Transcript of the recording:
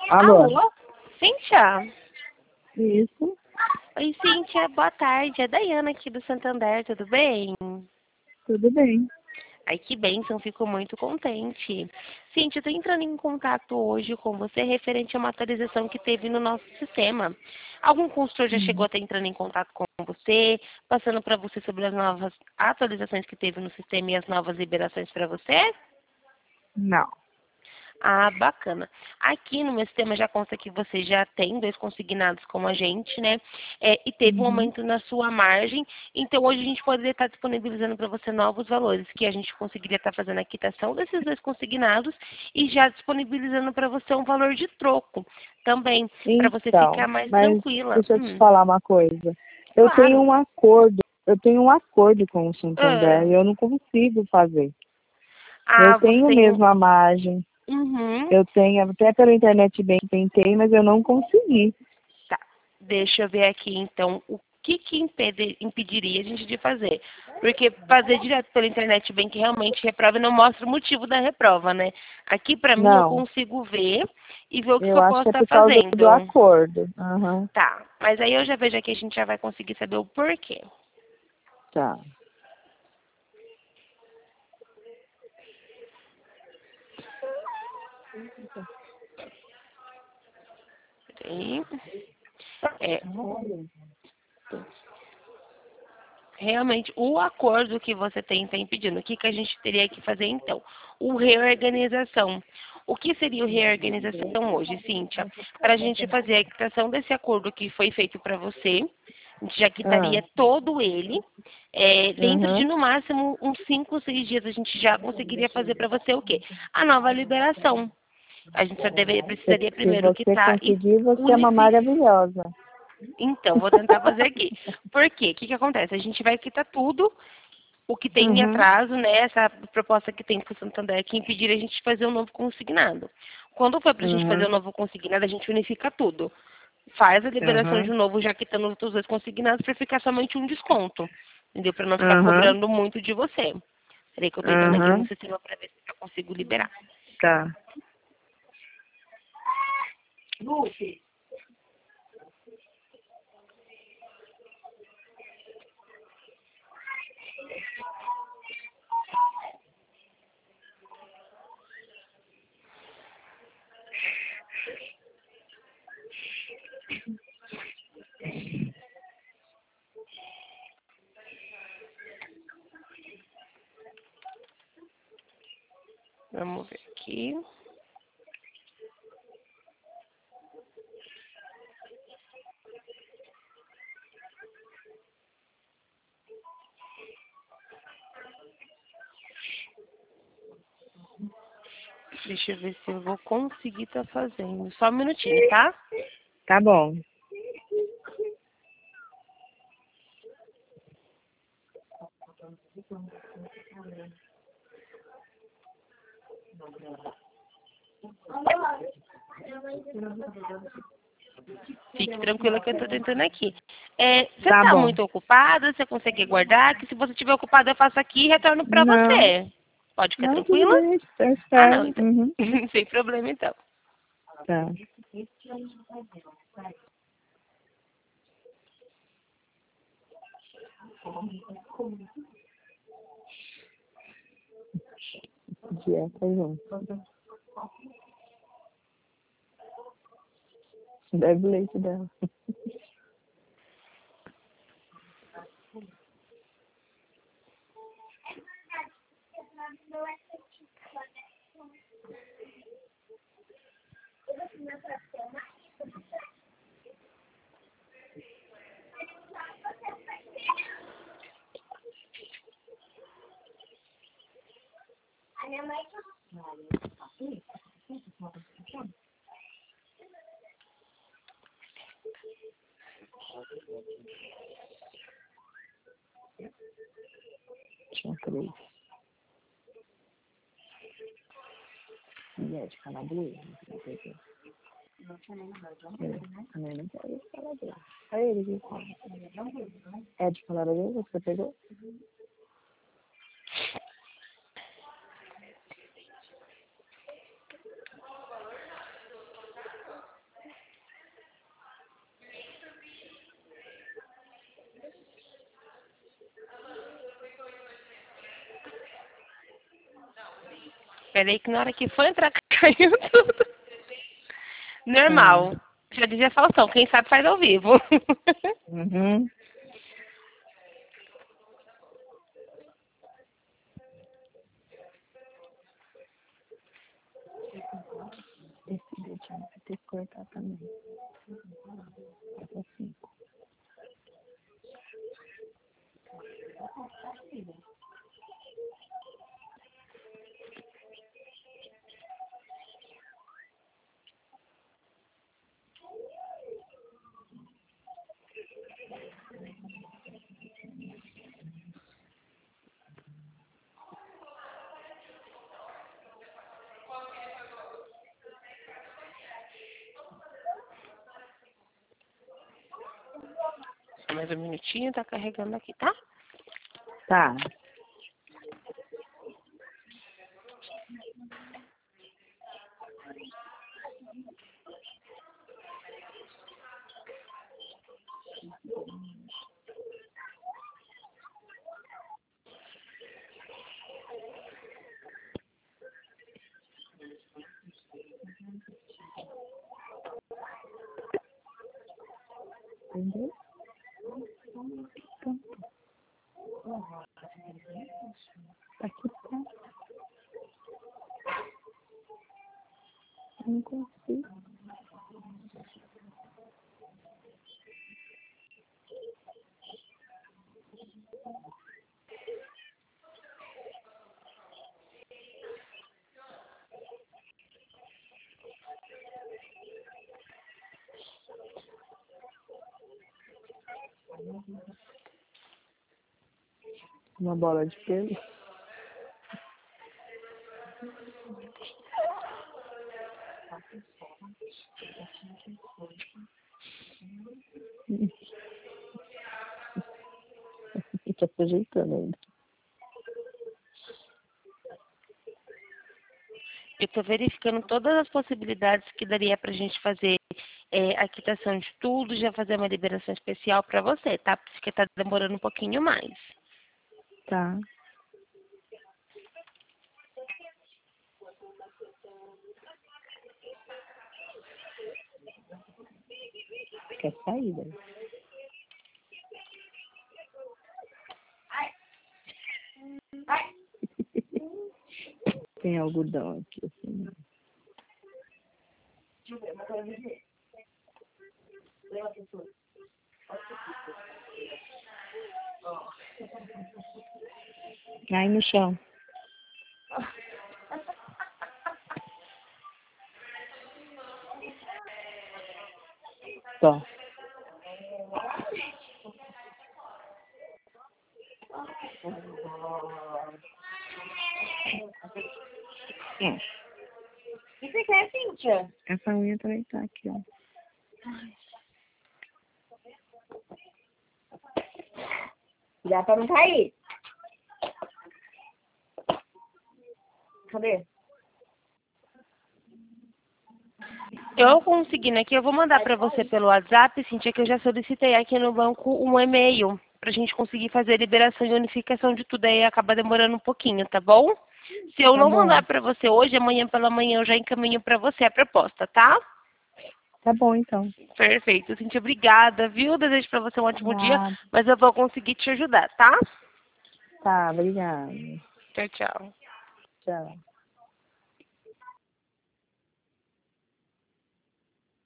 Alô? Alô? Cíntia? Isso, Oi, Cíntia, boa tarde. É Daiana aqui do Santander, tudo bem? tudo bem. Ai, que bênção, fico muito contente. Cíntia, eu tô entrando em contato hoje com você referente a uma atualização que teve no nosso sistema. Algum consultor já chegou a estar entrando em contato com você, passando para você sobre as novas atualizações que teve no sistema e as novas liberações para você? Não. Ah, bacana. Aqui no meu sistema já consta que você já tem 2 consignados com a gente, né? E teve um Uhum. aumento na sua margem. Então, hoje a gente poderia estar disponibilizando para você novos valores, que a gente conseguiria estar fazendo a quitação desses 2 consignados e já disponibilizando para você um valor de troco também, para você Então, ficar mais mas tranquila. deixa eu te falar uma coisa. Claro. Eu tenho um acordo com o Santander Ah, e eu não consigo fazer. Eu você tenho tem um. mesmo a margem, Uhum. eu tenho, até pela internet bem tentei, mas eu não consegui. Tá, deixa eu ver aqui então o que impediria a gente de fazer. Porque fazer direto pela internet bem que realmente reprova não mostra o motivo da reprova, né? Aqui pra mim eu Não, consigo ver e ver o que eu eu acho posso que é estar por causa do fazendo. acordo. Aham, Tá, mas aí eu já vejo aqui, a gente já vai conseguir saber o porquê. tá. Peraí. É, realmente, o acordo que você tem está impedindo. O que, que a gente teria que fazer então? O reorganização. O que seria o reorganização hoje, Cíntia? Para a gente fazer a quitação desse acordo que foi feito para você, a gente já Ah, quitaria todo ele. Dentro de, uhum. no máximo, uns 5, 6 dias, a gente já conseguiria fazer para você o quê? A nova liberação. A gente precisaria Se primeiro você quitar e conseguir, você é uma unificar. maravilhosa. Então, vou tentar fazer aqui. Por quê? O que, que acontece? A gente vai quitar tudo o que tem em Uhum, atraso, né? Essa proposta que tem para o Santander que impedir a gente de fazer um novo consignado. Quando for para a gente fazer uhum, um novo consignado, a gente unifica tudo. Faz a liberação de uhum, novo, já quitando os outros 2 consignados, para ficar somente um desconto. Entendeu? Para não ficar uhum, cobrando muito de você. Peraí que eu estou entrando aqui no uhum. sistema para ver se eu consigo liberar. Tá. Vamos ver aqui. Deixa eu ver se eu vou conseguir estar fazendo. Só um minutinho, tá? Tá bom. Fique tranquila que eu estou tentando aqui. Você Tá está bom. muito ocupada? Você consegue guardar? Que se você estiver ocupada, eu faço aqui e retorno para Não, você. Pode ficar não, tudo tranquila? bem. Eu Ah, não, espero. então. Uhum. Sem problema, então. Tá. Dieta junto. Bebe o leite dela. Tinha 3. E é de calabresa? Não sei o quê. A minha não quer de calabresa. Aí ele que come. É de calabresa que você pegou? Peraí que na hora que foi entrar caiu tudo. Normal. Já dizia Faustão, quem sabe faz ao vivo. Uhum. Esse dedinho vai ter que cortar também. Essa 5. Só mais um minutinho, tá carregando aqui, tá? Tá. Entendeu? Aqui tá. Eu não consigo. Uma bola de pelo. Tá se ajeitando ainda. Eu tô verificando todas as possibilidades que daria pra gente fazer a quitação de tudo, já fazer uma liberação especial pra você, tá? Porque tá demorando um pouquinho mais. Tá. Quer sair daí? Tem algodão aqui, assim. Aí no chão. Tó. O que você quer, Cíntia? Essa unha também tá aqui, ó. Dá pra não cair. Cadê? Eu conseguindo aqui, eu vou mandar pra você pelo WhatsApp, Cintia, que eu já solicitei aqui no banco um e-mail pra gente conseguir fazer a liberação e unificação de tudo, aí acaba demorando um pouquinho, tá bom? Se eu Tá não bom. mandar pra você hoje, amanhã pela manhã eu já encaminho pra você a proposta, tá? Tá bom, então. Perfeito, Cintia, obrigada, viu? Desejo pra você um ótimo dia, Nada. mas eu vou conseguir te ajudar, tá? Tá, obrigada. Tchau, tchau. Tchau.